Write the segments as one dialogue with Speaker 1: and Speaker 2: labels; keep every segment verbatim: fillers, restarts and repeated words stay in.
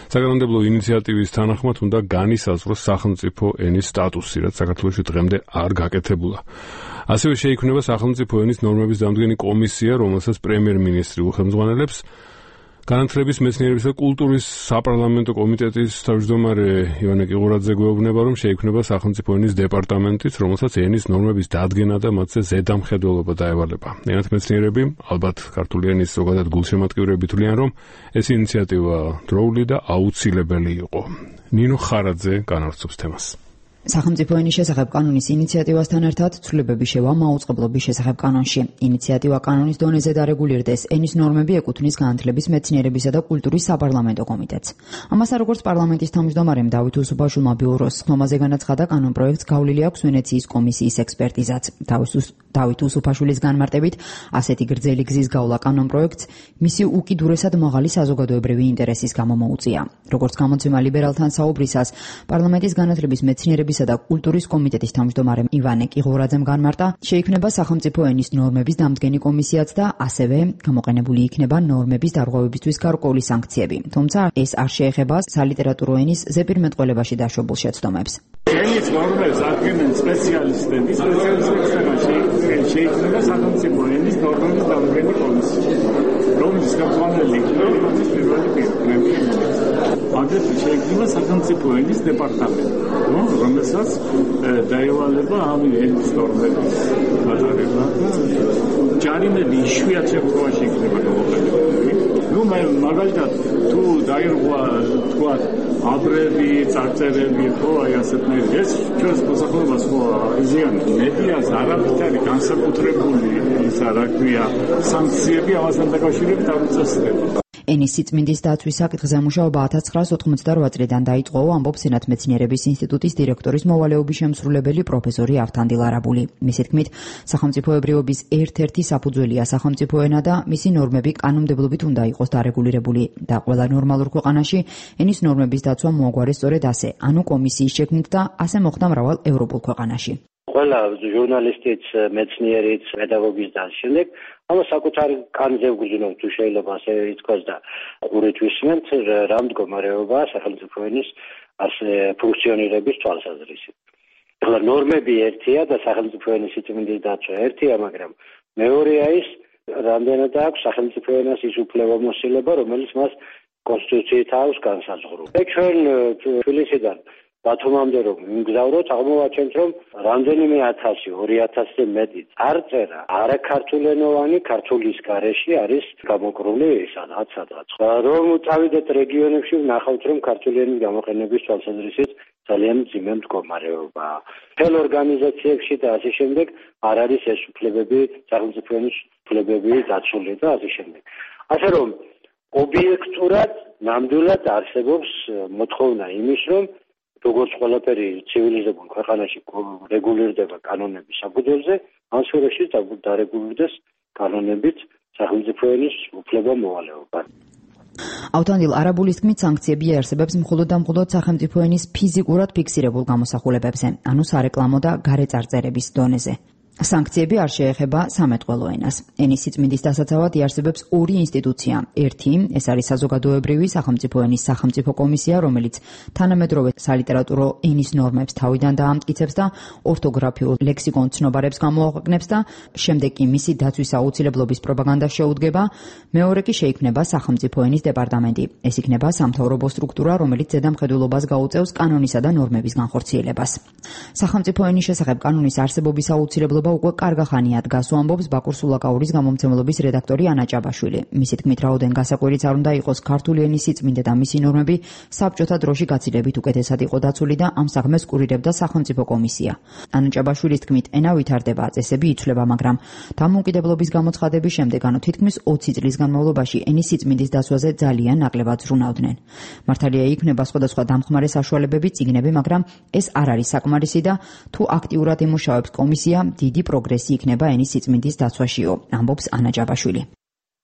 Speaker 1: საკანონმდებლო ინიციატივის თანახმად უნდა განისაზღვროს სახელმწიფო ენის სტატუსი, რაც საქართველოში დღემდე არ გაკეთებულა. ასევე შეიქმნება სახელმწიფო ენის ნორმების დამდგენი კომისია, რომელსაც პრემიერ-მინისტრი უხელმძღვანელებს. განათლების, მეცნიერების და კულტურის საპარლამენტო კომიტეტის თავმჯდომარე ივანე კიღურაძე გვეუბნება, რომ შეიქმნება სახელმწიფო ენის დეპარტამენტიც, რომელსაც ენის ნორმების დადგენა და მათზე ზედამხედველობა დაევალება. ენათმეცნიერები, ალბათ ქართული ენის ზოგადად გულშემატკივრები თვლიან, რომ ეს ინიციატივა დროული და აუცილებელი იყო. ნინო ხარაძე განავრცობს თემას.
Speaker 2: სახელმწიფო ენის შესახებ კანონის ინიციატივასთან ერთად ცვლილებები შევა მაუწყებლობის შესახებ კანონში. ინიციატივა კანონის დონეზე დარეგულირდეს, ენის ნორმები ეკუთვნის განათლების, მეცნიერებისა და კულტურის საპარლამენტო კომიტეტს. ამასთან როგორც პარლამენტის თავმჯდომარემ დავით უსუფაშვილმა ბიუროს ხმაზე განაცხადა, კანონ პროექტს გავლილი აქვს ვენეციის კომისიის ექსპერტიზაც. დავით უსუფაშვილის განმარტებით, ასეთი გრძელი გზის გავლა კანონ პროექტს მისი უკიდურესად მაღალი საზოგადოებრივი ინტერესის გამო მოუწია. როგორც გამოცემა ლიბერალთან საუბრისას, პარლამენტის განათლების, მეცნიერების და კულტურის კომიტეტის თავმჯდომარე ივანე კიღურაძემ განმარტა, შეიქმნება სახელმწიფო ენის ნორმების დამდგენი კომისიაც და ასევე გამოყენებული იქნება ნორმების დარღვევებისთვის გარკვეული სანქციები. თუმცა ეს არ შეეხება სალიტერატურო ენის ზეპირმეტყველებაში დაშვებულ შეცდომებს.
Speaker 3: ენის ნორმებს ადგენენ სპეციალისტები, სპეციალისტებთან შეიქმნება სახელმწიფო ენის ნორმების დამდგენი კომისია, რომლის ხელმძღვანელი იქნება იმის პირველი პრემიერ-მინისტრი. აგრეთვე შეიქმნება სახელმწიფო ენის დეპარტამენტი, რომელსაც დაევალება ამ ენის ნორმების გატარება. ჯარიმები იშვიათ შემთხვევაში იქნება გამოყენებული. ნუ მაგალითად თუ დაირღვა თქვა აბრები, წარწერები, ხო, აი ასეთნაირი, ეს ჩვენს მოსახლეობას ხო იზიანებს. მედიას არავით არის განსაკუთრებული ისა რა ქვია სანქციები ამასთან დაკავშირებით არ უწესდება.
Speaker 2: ენის სიწმინდის დაცვის საკითხზე მუშაობა ათას ცხრაას ოცდაოთხმოცდაოთხ წლიდან დაიწყო, ამბობს ენათმეცნიერების ინსტიტუტის დირექტორის მოვალეობის შემსრულებელი პროფესორი ავთანდილ არაბული. მისი თქმით, სახელმწიფოებრიობის ერთ-ერთი საფუძველია სახელმწიფო ენა და მისი ნორმები კანონმდებლობით უნდა იყოს დარეგულირებული და ყველა ნორმალურ ქვეყანაში ენის ნორმების დაცვა მოაგვარეს სწორედ ასე, ანუ კომისიის შექმნით და ასე მოხდა მრავალ ევროპულ ქვეყანაში.
Speaker 4: ყველა ჟურნალისტიც, მეცნიერიც, პედაგოგიც და შემდეგ ამას საკუთარი კანზე ვგრძნობ, თუ შეიძლება ასე ითქვას და ყურით ვისმენთ რა მდგომარეობაა სახელმწიფო ენის ასე ფუნქციონირების თვალსაზრისით. ახლა ნორმები ერთია და სახელმწიფო ენის სიწმინდის დაცვა ერთია, მაგრამ მეორეა ის, რამდენად აქვს სახელმწიფო ენას ის უფლებამოსილება, რომელიც მას კონსტიტუციით აქვს განსაზღვრული. ჩვენ თბილისიდან ბათუმამდე რომ ვიმგზავროთ, აღმოვაჩენთ, რომ რამდენიმე ათასი, ორი ათასზე მეტი წარწერა არაქართულენოვანი ქართულის გარეშე არის გამოკრული სადღაც სადღაც. რომ წავიდეთ რეგიონებში, ვნახავთ, რომ ქართული ენის გამოყენების თვალსაზრისით ძალიან მძიმე მდგომარეობაა. მთელ ორგანიზაციებში და ასე შემდეგ არ არის ეს უფლებები, სახელმწიფო ენის უფლებები დაცული და ასე შემდეგ. ასე რომ ობიექტურად, ნამდვილად არსებობს მოთხოვნა იმის, რომ როგორც ყველაფერი ცივილიზებულ ქვეყანაში რეგულირდება კანონების საფუძველზე, ამ სფეროში დარეგულირდეს კანონებით სახელმწიფო ენის უფლება მოვალეობა.
Speaker 2: ავთანდილ არაბულის თქმით, სანქციები იარსებებს მხოლოდ და მხოლოდ სახელმწიფო ენის ფიზიკურად ფიქსირებულ გამოსახულებებზე, ანუ სარეკლამო და გარე წარწერების დონეზე. სანქციები არ შეეხება სამეთყველო ენას. ენის სიწმინდის დასაცავად იარსებებს ორი ინსტიტუცია. ერთი, ეს არის საზოგადოებრივი სახელმწიფო ენის სახელმწიფო კომისია, რომელიც თანამედროვე სალიტერატურო ენის ნორმებს თავიდან დაამტკიცებს და ორთოგრაფიულ ლექსიკონ ცნობარებს გამოაქვეყნებს და შემდეგ კი მისი დაცვის აუცილებლობის პროპაგანდას შეუდგება. მეორე კი შეიქმნება სახელმწიფო ენის დეპარტამენტი. ეს იქნება სამთავრობო სტრუქტურა, რომელიც ზედამხედველობას გაუწევს კანონისა და ნორმების განხორციელებას. სახელმწიფო ენის შესახებ კანონის არსებობის აუცილებლობა უკვე კარგახანია დგას, ამბობს ბაკურ სულაკაურის გამომცემლობის რედაქტორი ანა ჭაბაშვილი. მისი თქმით, რაოდენ გასაკვირიც არ უნდა იყოს ქართული ენის სიწმინდე და მისი ნორმები საბჭოთა დროში გაცილებით უკეთესად იყო დაცული და ამ საქმეს კურირებდა სახელმწიფო კომისია. ანა ჭაბაშვილის თქმით, ენა ვითარდება, წესები იცვლება, მაგრამ დამოუკიდებლობის გამოცხადების შემდეგ, ანუ თითქმის ოცი წლის განმავლობაში ენის სიწმინდის დაცვაზე ძალიან ნაკლებად ზრუნავდნენ. მართალია იქნება სხვადასხვა დამხმარე საშუალებები, წიგნები, მაგრამ ეს არ არის საკმარისი და თუ აქტიურად იმუშავებს კომისია, დიდი პროგრესი იქნება ენის სიწმინდის დაცვაშიო, ამბობს ანა ჭაბაშვილი.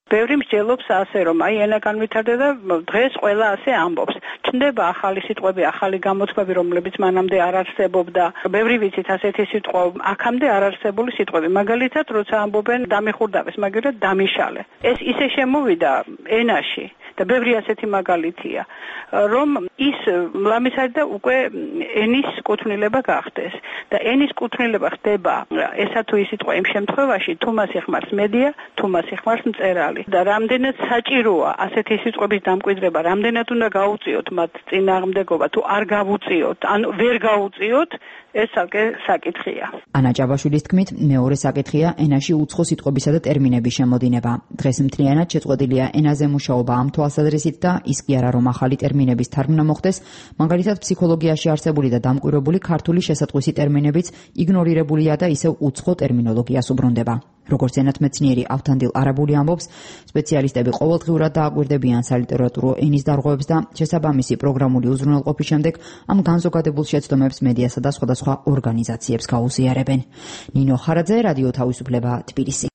Speaker 5: ბევრი მსჯელობს ასე, რომ აი ენა განვითარდა და დღეს ყველა ასე ამბობს. ჩნდება ახალი სიტყვები, ახალი გამოთქმები, რომლებიც მანამდე არ არსებობდა. ბევრი ვიცით ასეთი სიტყვა, აქამდე არ არსებული სიტყვები. მაგალითად, როცა ამბობენ დამიხურდავეს, მაგალითად დამიშალე. ეს ისე შემოვიდა ენაში და ბევრი ასეთი მაგალითია, რომ ის ლამისარი და უკვე ენის კუთვნილება გახდეს და ენის კუთვნილება ხდება ესა თუ ის სიტყვა იმ შემთხვევაში, თუ მას იხმარს მედია, თუ მას იხმარს მწერალი და რამდენად საჭიროა ასეთი სიტყვების დამკვიდრება, რამდენად უნდა გაუწიოთ მათ წინააღმდეგობა, თუ არ გავუწიოთ, ან ვერ გავუწიოთ, ეს ალკე საკითხია.
Speaker 2: ანა ჭაბაშვილის თქმით, მეორე საკითხია ენაში უცხო სიტყვებისა და ტერმინების შემოდინება. დღეს მთლიანად შეწყვეტილია ენაზე მუშაობა ამ თვალსაზრისით და ის კი არა, რომ ახალი ტერმინების თარგმნა მოხდეს, მაგალითად ფსიქოლოგიაში არსებული და დამკვირვებული ქართული შესატყვისი ტერმინებიც იგნორირებულია და ისევ უცხო ტერმინოლოგიას უბრუნდება. როგორც ენათმეცნიერი ავთანდილ არაბული ამბობს, სპეციალისტები ყოველდღიურად დააკვირდებიან სალიტერატურო ენის დარღვევებს და შესაბამისი პროგრამული უზრუნველყოფის შემდეგ ამ განზოგადებულ შეცდომებს მედიასა და სხვადასხვა ორგანიზაციებს გაუზიარებენ. ნინო ხარაძე, რადიო თავისუფლება, თბილისი.